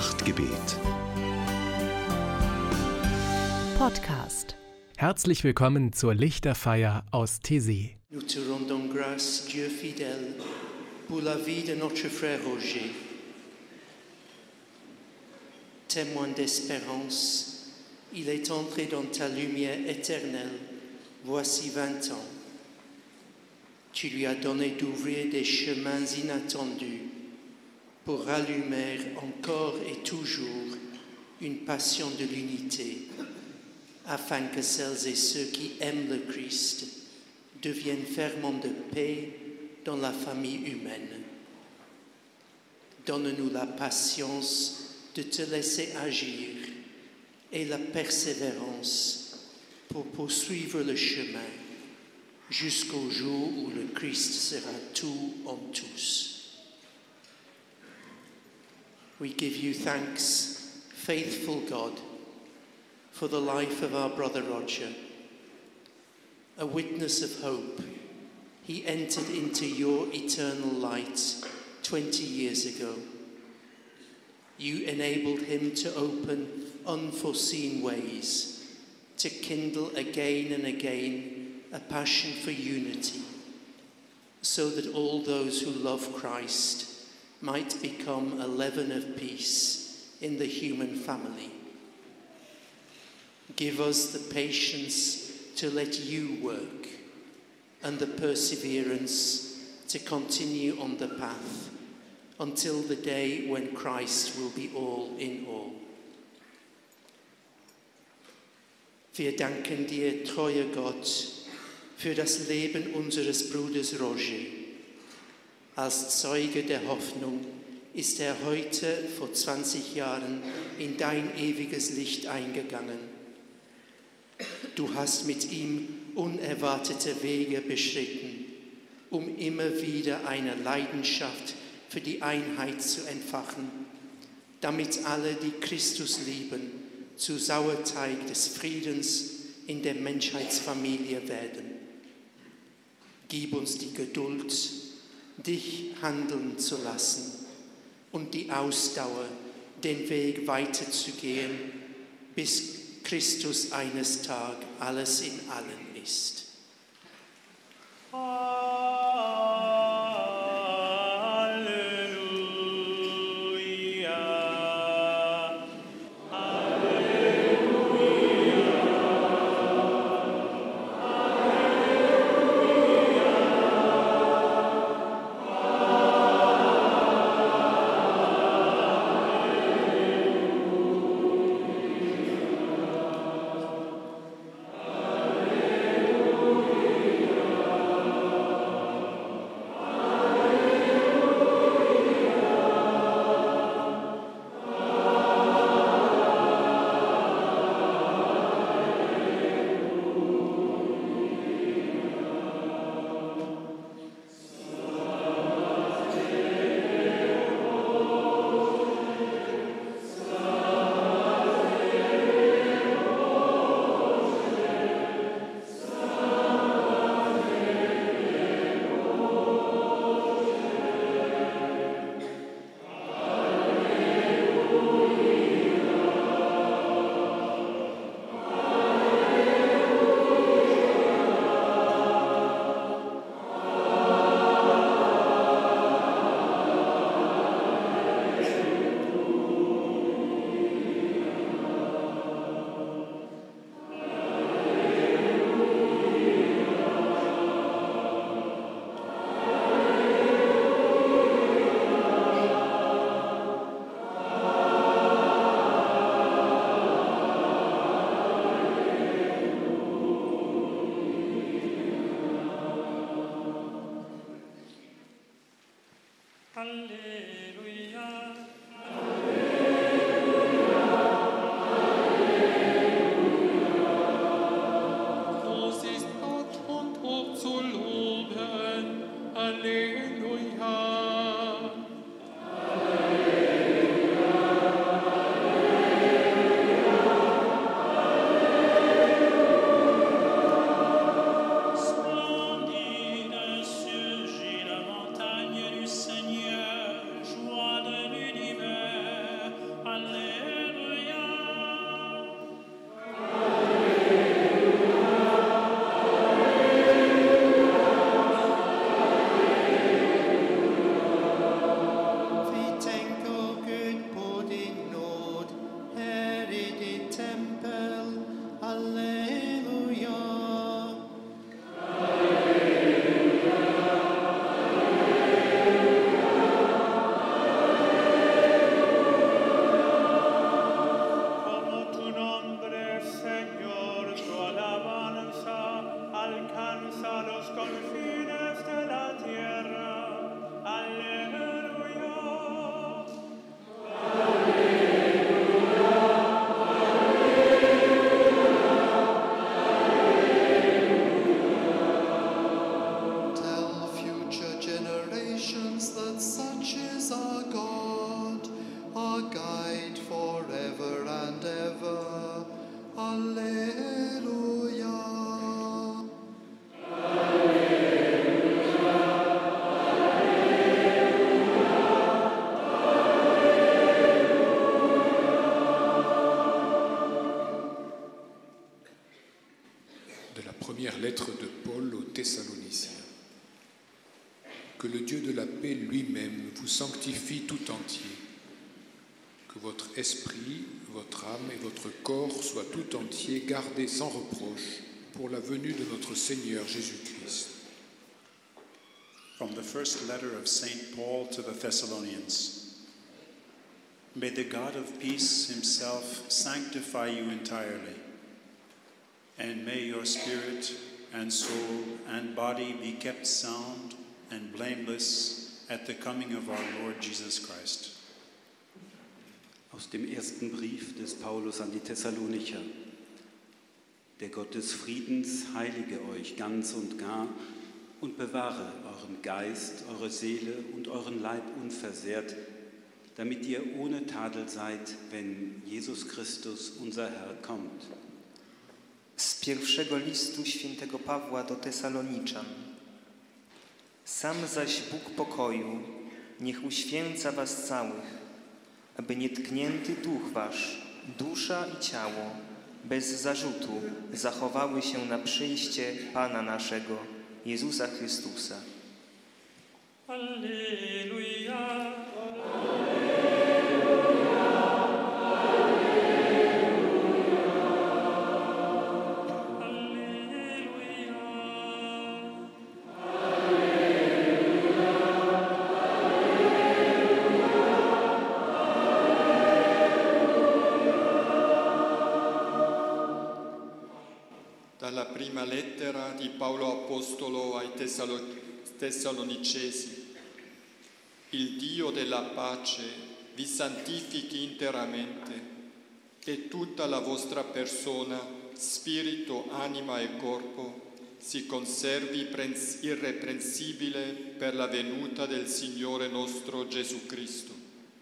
Nachtgebet. Podcast. Herzlich willkommen zur Lichterfeier aus Thésée. Nous te rendons grâce, Dieu fidèle, pour la vie de notre frère Roger. Témoin d'espérance, il est entré dans ta lumière éternelle, voici 20 ans. Tu lui as donné d'ouvrir des chemins inattendus pour rallumer encore et toujours une passion de l'unité, afin que celles et ceux qui aiment le Christ deviennent ferments de paix dans la famille humaine. Donne-nous la patience de te laisser agir et la persévérance pour poursuivre le chemin jusqu'au jour où le Christ sera tout en tous. We give you thanks, faithful God, for the life of our brother Roger. A witness of hope, he entered into your eternal light 20 years ago. You enabled him to open unforeseen ways, to kindle again and again a passion for unity, so that all those who love Christ might become a leaven of peace in the human family. Give us the patience to let you work and the perseverance to continue on the path until the day when Christ will be all in all. Wir danken dir, treuer Gott, für das Leben unseres Bruders Roger. Als Zeuge der Hoffnung ist er heute vor 20 Jahren in dein ewiges Licht eingegangen. Du hast mit ihm unerwartete Wege beschritten, um immer wieder eine Leidenschaft für die Einheit zu entfachen, damit alle, die Christus lieben, zu Sauerteig des Friedens in der Menschheitsfamilie werden. Gib uns die Geduld, dich handeln zu lassen und die Ausdauer, den Weg weiterzugehen, bis Christus eines Tages alles in allen ist. Seigneur, joie de l'unité. de la paix lui-même vous sanctifie tout entier. Que votre esprit, votre âme et votre corps soient tout entiers gardés sans reproche pour la venue de notre Seigneur Jésus-Christ. From the first letter of St. Paul to the Thessalonians. May the God of peace himself sanctify you entirely, and may your spirit and soul and body be kept sound and blameless at the coming of our Lord Jesus Christ. Aus dem ersten Brief des Paulus an die Thessalonicher. Der Gott des Friedens heilige euch ganz und gar und bewahre euren Geist, eure Seele und euren Leib unversehrt, damit ihr ohne Tadel seid, wenn Jesus Chrystus, unser Herr, kommt. Z pierwszego listu świętego Pawła do Tesaloniczan. Sam zaś Bóg pokoju niech uświęca was całych, aby nietknięty duch wasz, dusza i ciało bez zarzutu zachowały się na przyjście Pana naszego, Jezusa Chrystusa. Alleluja. Dalla prima lettera di Paolo Apostolo ai Tessalonicesi. Il Dio della pace vi santifichi interamente e tutta la vostra persona, spirito, anima e corpo si conservi irreprensibile per la venuta del Signore nostro Gesù Cristo.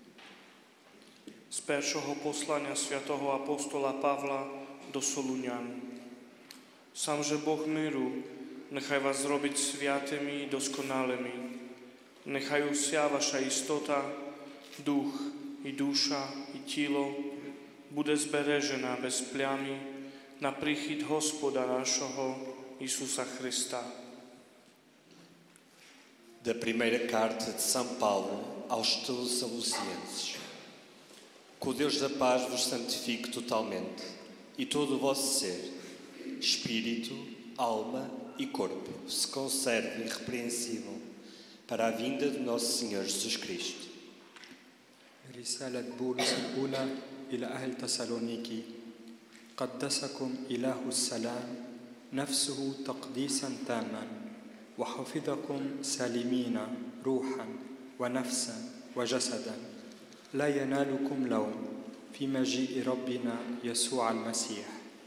Z pierwszego posłania świętego apostola Pawła do Solunian. Samże Boh miru nechaj was zrobić świętymi i doskonałymi. Nechaj usia wasza istota, duch i dusza i tilo bude zberežena bez pľamy na príchod Hospoda našho Isusa Christa. Da primeira carta de São Paulo aos Tessalonicenses. Que o Deus da paz vos santifique totalmente e todo o vosso ser, espírito, alma e corpo se conserve irrepreensível para a vinda do nosso Senhor Jesus Cristo. رسالة بولس الأولى إلى أهل تسالونيكي. قدسكم إله السلام نفسه تقديسا تاما وحفظكم سالمين روحا ونفسا وجسدا لا ينالكم لوم في مجيء ربنا يسوع المسيح.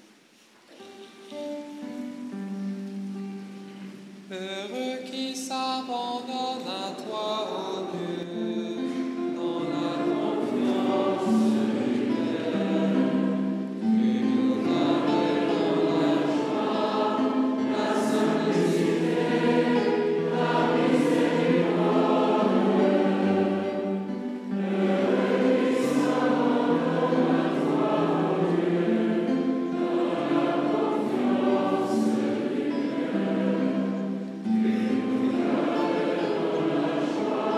Heureux qui s'abandonne à toi, ô Dieu, dans la confiance éternelle. Tu nous amènes dans la joie, la simplicité, la miséricorde. Heureux qui s'abandonne à toi, ô Dieu, dans la confiance éternelle. Tu nous amènes dans la joie.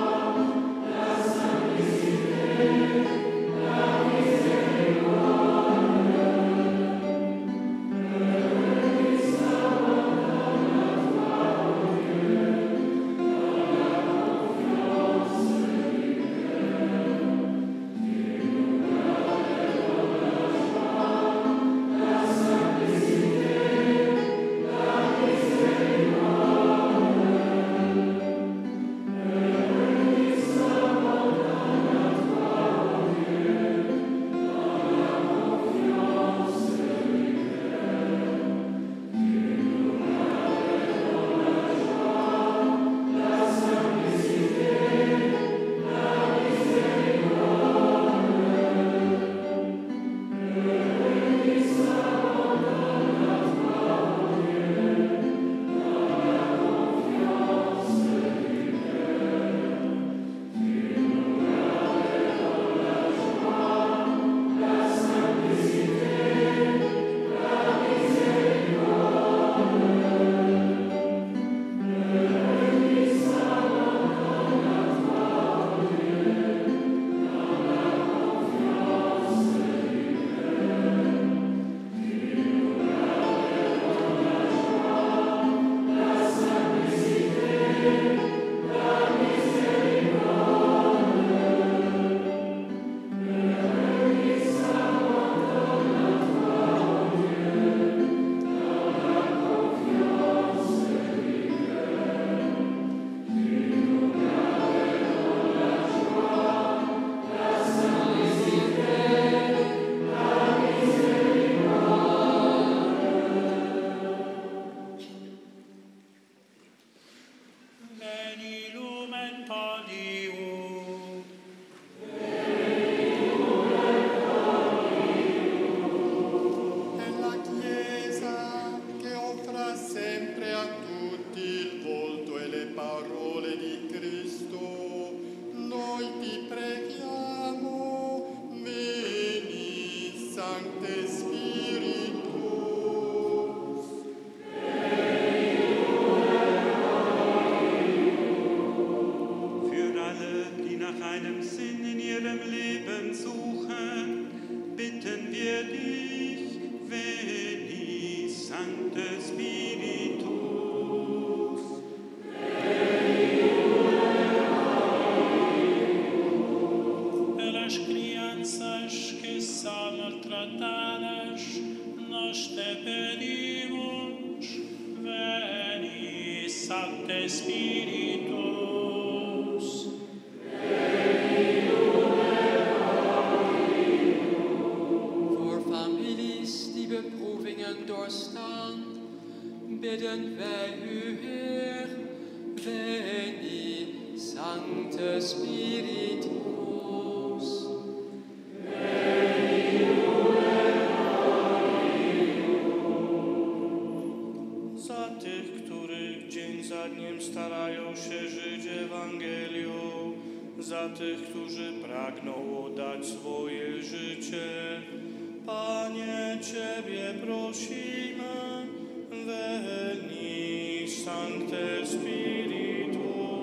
ihrem Leben suchen, bitten wir dich, veni, Sancte Spiritus. Pelas crianças que são maltratadas, nós te pedimos, veni, Sancte Spiritus. Voor families die beproevingen doorstaan, bidden wij u, Heer, veni, Sancte Spiritus. Za tych, których dzień za dniem starają się żyć Ewangelią, za tych, którzy pragną oddać swoje życie, Panie, Ciebie prosimy, veni, Sancte Spiritus.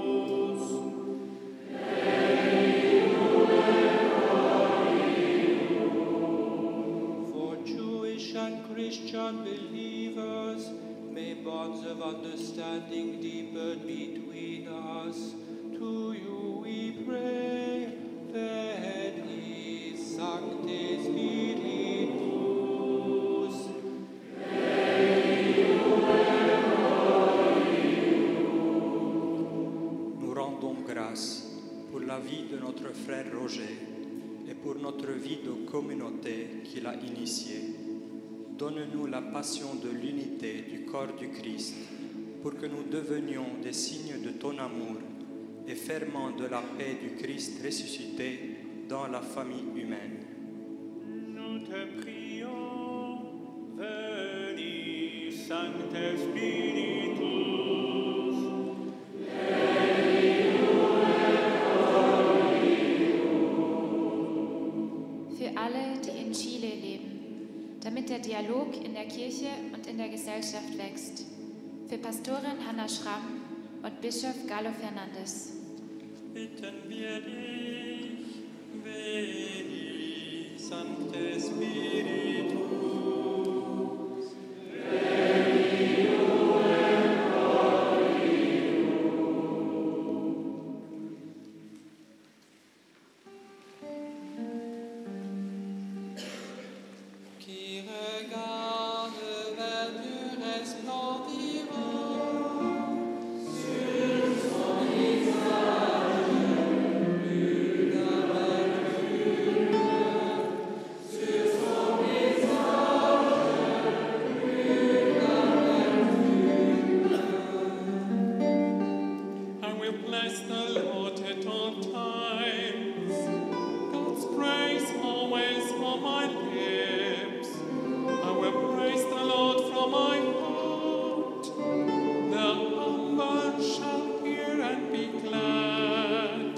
For Jewish and Christian believers, may bonds of understanding deepen between us. To you we pray, veni, Sancte Spiritus. Nous rendons grâce pour la vie de notre frère Roger et pour notre vie de communauté qu'il a initiée. Donne-nous la passion de l'unité du corps du Christ pour que nous devenions des signes de ton amour et ferments de la paix du Christ ressuscité dans la famille humaine. Nous te prions, veni, Sancte Spiritus. Für alle, die in Chile leben, damit der Dialog in der Kirche und in der Gesellschaft wächst. Für Pastorin Hanna Schramm und Bischof Galo Fernandes. Bitten wir dich, veni, Sancte Spiritus. Qui regarde vers du resplendiment sur son visage, une amertume, sur son visage, une amertume. I will bless the Lord at all times. God's praise always from my lips. I will praise the Lord from my heart. The humble shall hear and be glad.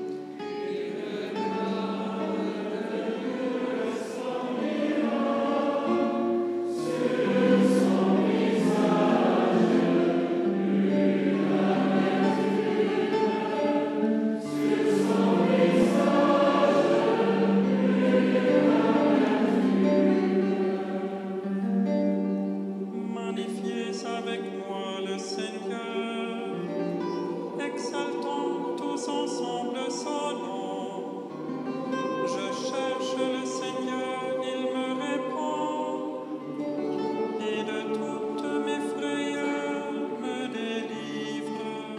Magnifiez avec moi le Seigneur, exaltons tous ensemble son nom. Je cherche le Seigneur, il me répond, et de toutes mes frayeurs me délivre.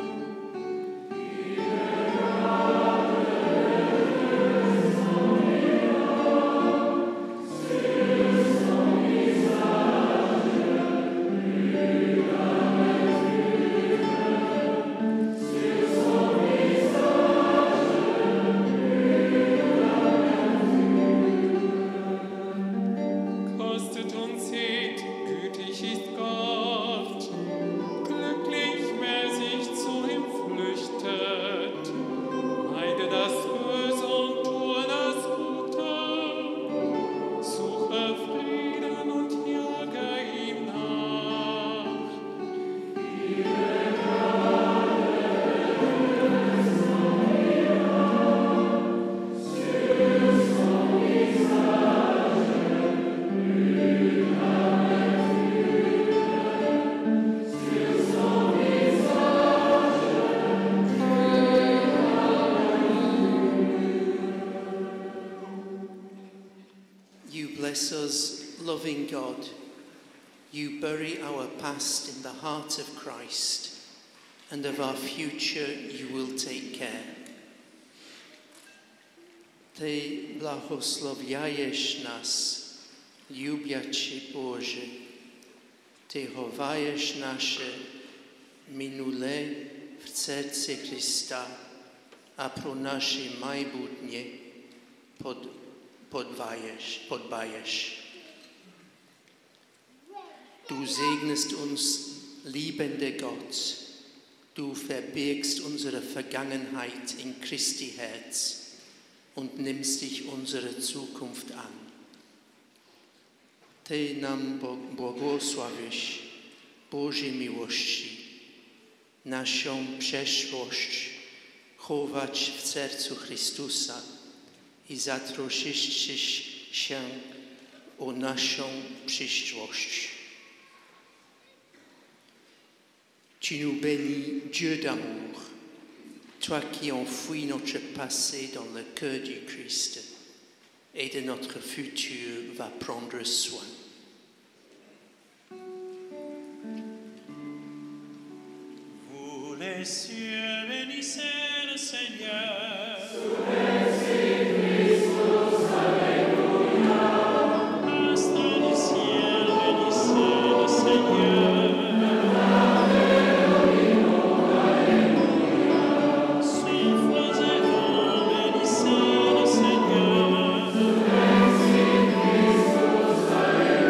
Kostet und seht, gütig ist Gott. Glücklich, wer sich zu ihm flüchtet. Meide das Böse und tue das Gute. Suche Frieden und jage ihm nach. Sur Bless us, loving God. You bury our past in the heart of Christ, and of our future you will take care. Ty błogosławiajesz nas, lubiaczy Boże. Ty chowajesz nasze minule w serce Chrysta, a pro nasze majbutnie podbajesz. Du segnest uns, liebender Gott. Du verbirgst unsere Vergangenheit in Christi Herz und nimmst dich unsere Zukunft an. Ty nam błogosławisz, Boże miłości, naszą przeszłość chować w sercu Chrystusa i zatroszczysz się o naszą przyszłość. Tu nous bénis, Dieu d'amour, toi qui enfouis notre passé dans le cœur du Christ et de notre futur va prendre soin. Vous les cieux, bénissez le Seigneur. Astres du ciel, bénissez le Seigneur. Amen.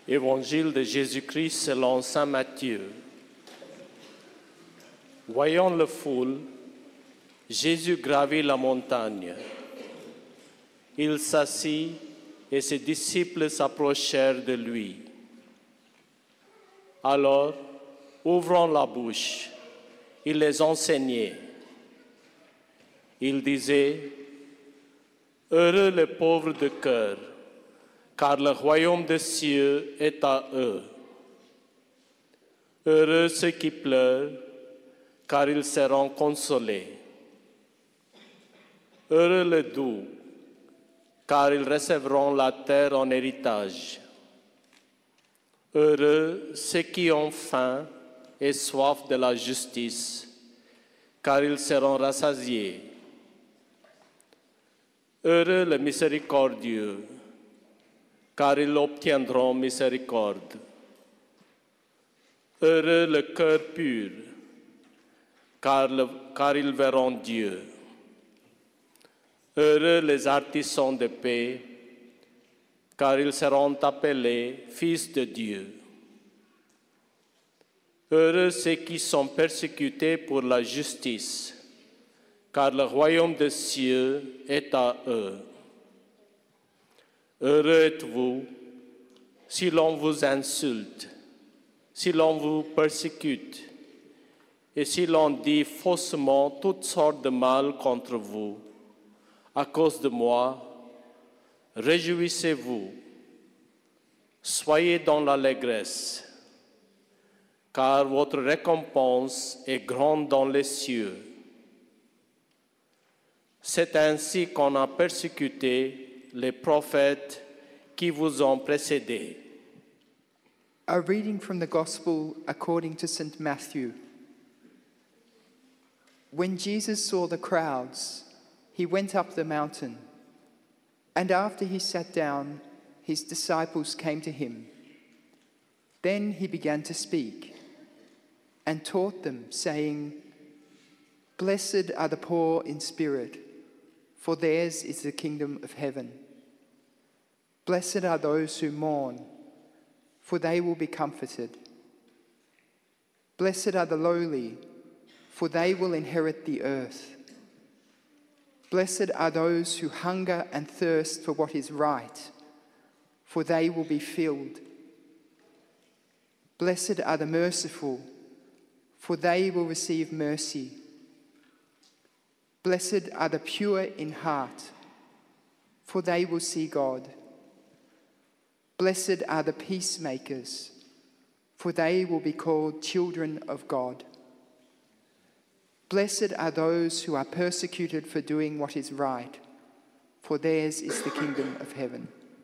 Évangile de Jésus-Christ selon saint Matthieu. Voyant la foule, Jésus gravit la montagne. Il s'assit et ses disciples s'approchèrent de lui. Alors, ouvrant la bouche, il les enseignait. Il disait, « Heureux les pauvres de cœur, car le royaume des cieux est à eux. Heureux ceux qui pleurent, car ils seront consolés. Heureux les doux, car ils recevront la terre en héritage. Heureux ceux qui ont faim et soif de la justice, car ils seront rassasiés. Heureux les miséricordieux, car ils obtiendront miséricorde. Heureux le cœur pur, car ils verront Dieu. Heureux les artisans de paix, car ils seront appelés fils de Dieu. Heureux ceux qui sont persécutés pour la justice, car le royaume des cieux est à eux. Heureux êtes-vous si l'on vous insulte, si l'on vous persécute, et si l'on dit faussement toutes sortes de mal contre vous. À cause de moi, réjouissez-vous, soyez dans l'allégresse, car votre récompense est grande dans les cieux. C'est ainsi qu'on a persécuté les prophètes qui vous ont précédés. A reading from the Gospel according to St. Matthew. When Jesus saw the crowds, he went up the mountain, and after he sat down, his disciples came to him. Then he began to speak and taught them, saying, "Blessed are the poor in spirit, for theirs is the kingdom of heaven. Blessed are those who mourn, for they will be comforted. Blessed are the lowly, for they will inherit the earth. Blessed are those who hunger and thirst for what is right, for they will be filled. Blessed are the merciful, for they will receive mercy. Blessed are the pure in heart, for they will see God. Blessed are the peacemakers, for they will be called children of God. Blessed are those who are persecuted for doing what is right, for theirs is the kingdom of heaven."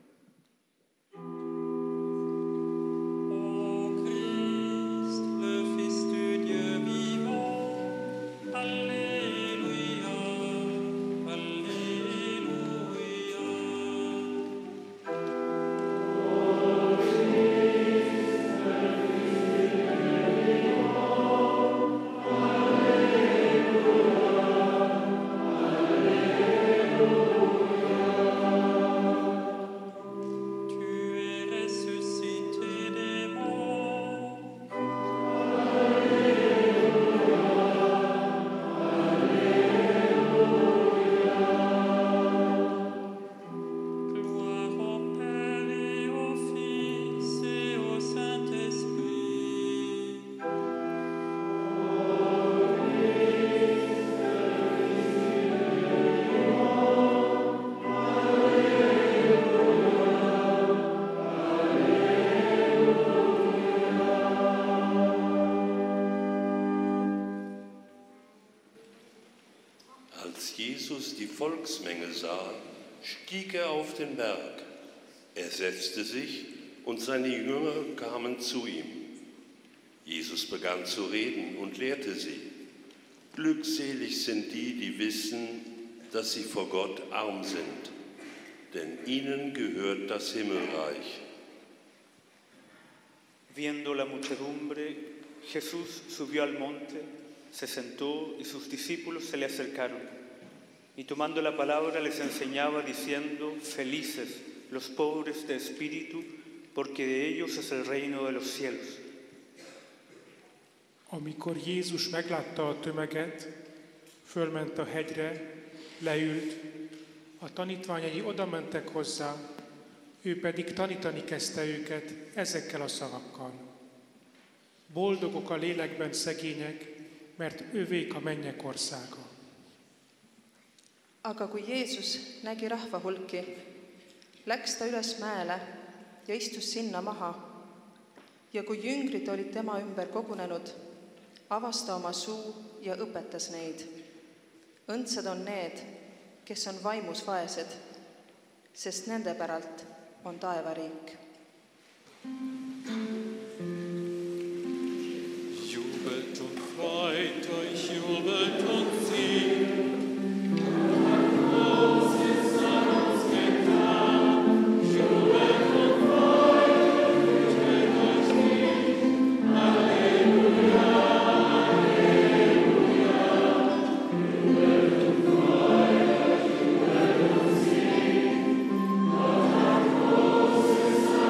Als Jesus die Volksmenge sah, stieg er auf den Berg. Er setzte sich und seine Jünger kamen zu ihm. Jesus begann zu reden und lehrte sie. Glückselig sind die, die wissen, dass sie vor Gott arm sind, denn ihnen gehört das Himmelreich. Viendo la muchedumbre, Jesús subió al monte, se sentó y sus discípulos se le acercaron. Y tomando la palabra les enseñaba diciendo, felices los pobres de espíritu, porque de ellos es el reino de los cielos. Amikor Jézus meglátta a tömeget, fölment a hegyre, leült, a tanítványai odamentek hozzá, ő pedig tanítani kezdte őket ezekkel a szavakkal. Boldogok a lélekben szegények, mert övék a mennyek országa. Aga kui Jeesus nägi rahva hulki, läks ta üles mäele ja istus sinna maha. Ja kui jüngrid olid tema ümber kogunenud, avas ta oma suu ja õpetas neid. Õndsad on need, kes on vaimus vaesed, sest nende päralt on taevariik. Jubelt und freut euch, jubelt und singt. Alleluia, Alleluia.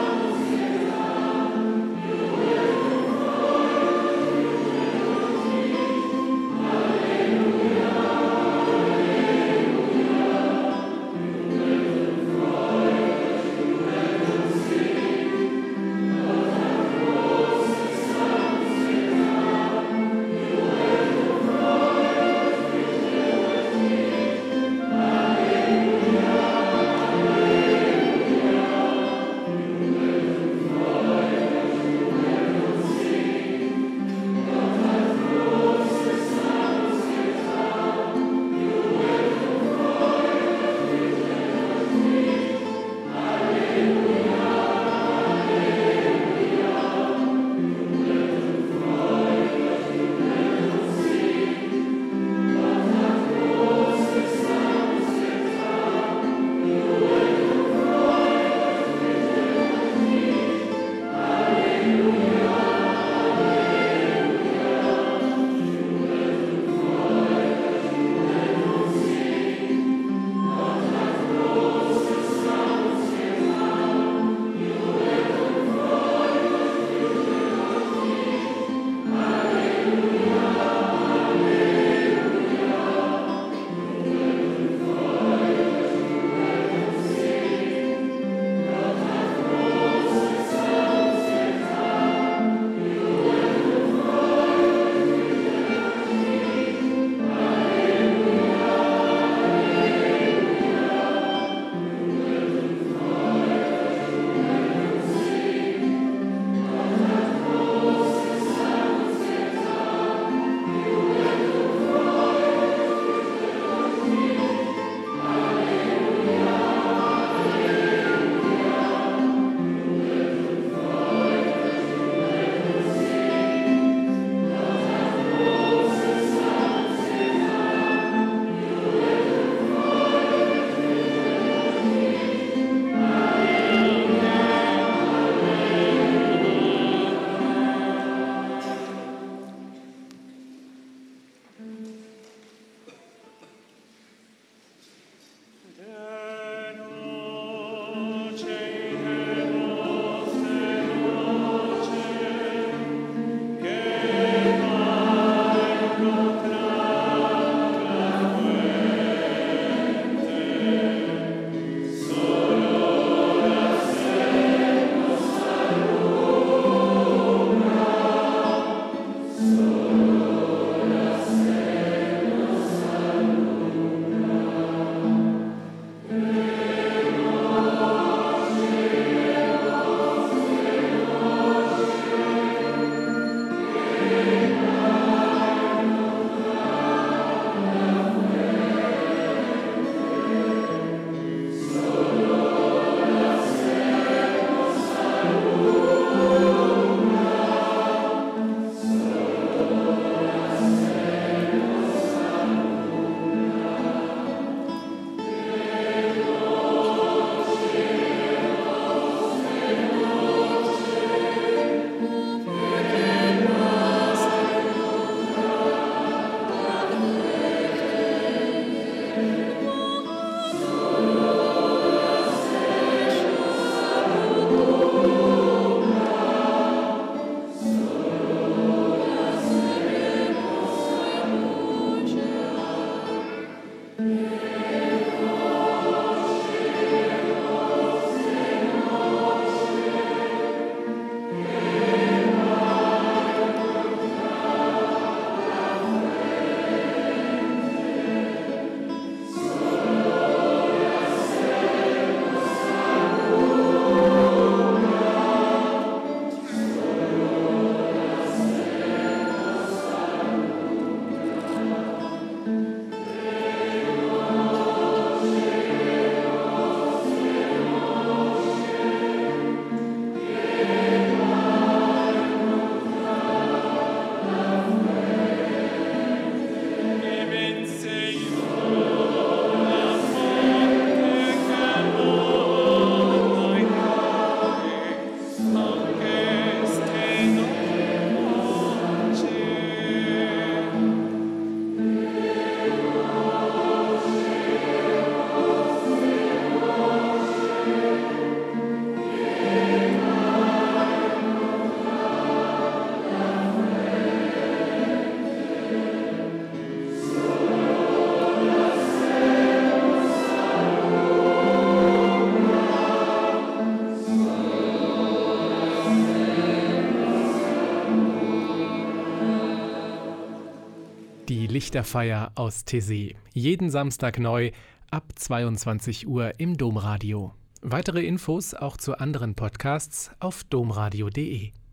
Die Lichterfeier aus Tessé. Jeden Samstag neu ab 22 Uhr im Domradio. Weitere Infos auch zu anderen Podcasts auf domradio.de.